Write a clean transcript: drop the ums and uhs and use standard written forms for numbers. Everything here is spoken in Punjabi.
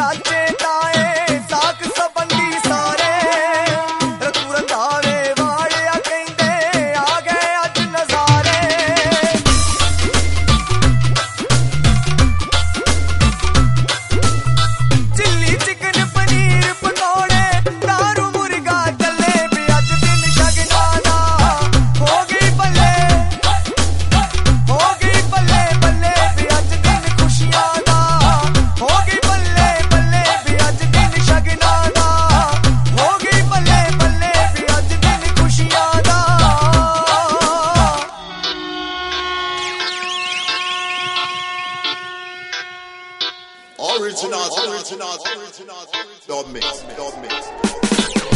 ਚਾਚੇ ਤਾਏ ਸਾਕ ਸੰਬੰਧੀ ਸਾਰੇ ਰਤੂ ਰੰਧਾਵੇ ਵਾਲਿਆ ਕਹਿੰਦੇ ਆ ਗਏ ਅੱਜ ਨਜ਼ਾਰੇ ਚਿੱਲੀ ਚਿਕਨ ਪਨੀਰ ਪਕੌੜੇ ਦਾਰੂ ਮੁਰਗਾ ਚੱਲੇ ਵੀ ਅੱਜ ਦਿਨ ਸ਼ਗਨਾਂ ਦਾ ਹੋ ਗਈ ਬੱਲੇ ਬੱਲੇ ਬੱਲੇ ਵੀ ਅੱਜ ਦਿਨ ਖੁਸ਼ੀਆਂ ਦਾ ਹੋ ਗਈ ਬੱਲੇ ਬੱਲੇ ਵੀ ਅੱਜ ਦਿਨ ਸ਼ਗਨਾਂ ਦਾ ਹੋ ਗਈ ਬੱਲੇ ਬੱਲੇ ਵੀ ਅੱਜ ਦਿਨ ਖੁਸ਼ੀਆਂ ਦਾ Original, don't mix.